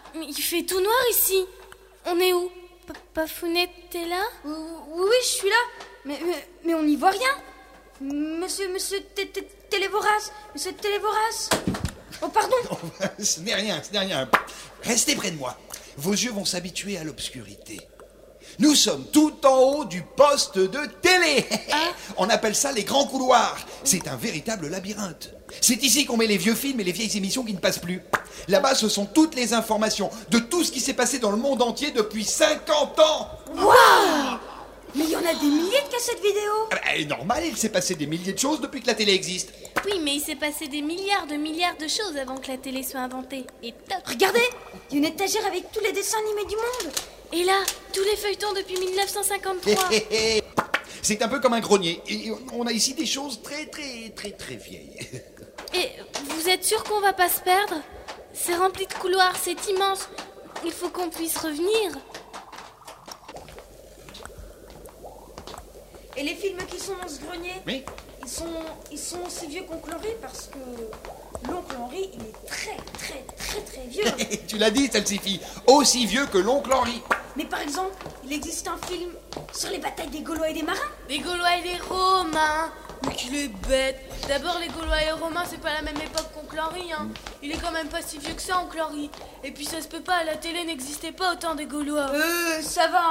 Mais il fait tout noir ici. On est où? Pafounette, t'es là? Oui, je suis là. Mais on n'y voit rien. Monsieur Télévoras. Monsieur Télévoras. Oh, pardon. Ce n'est rien. Restez près de moi. Vos yeux vont s'habituer à l'obscurité. Nous sommes tout en haut du poste de télé. On appelle ça les grands couloirs. C'est un véritable labyrinthe. C'est ici qu'on met les vieux films et les vieilles émissions qui ne passent plus. Là-bas, ce sont toutes les informations de tout ce qui s'est passé dans le monde entier depuis 50 ans. Waouh! Mais il y en a des milliers de cassettes vidéo. Normal, il s'est passé des milliers de choses depuis que la télé existe. Oui, mais il s'est passé des milliards de choses avant que la télé soit inventée. Et toc! Regardez, il y a une étagère avec tous les dessins animés du monde. Et là, tous les feuilletons depuis 1953. C'est un peu comme un grenier. Et on a ici des choses très vieilles. Et vous êtes sûr qu'on va pas se perdre? C'est rempli de couloirs, c'est immense. Il faut qu'on puisse revenir. Et les films qui sont dans ce grenier, Oui. ils sont aussi vieux qu'Oncle Henri parce que l'oncle Henri, il est très vieux. Tu l'as dit, Salsifie. Aussi vieux que l'oncle Henri. Mais par exemple, il existe un film sur les batailles des Gaulois et des Marins. Les Gaulois et les Romains. Mais qu'il est bête. D'abord, les Gaulois et les Romains, c'est pas la même époque qu'Oncle Henri, hein. Il est quand même pas si vieux que ça, Oncle Henri. Et puis ça se peut pas, la télé n'existait pas au temps des Gaulois. Ça va.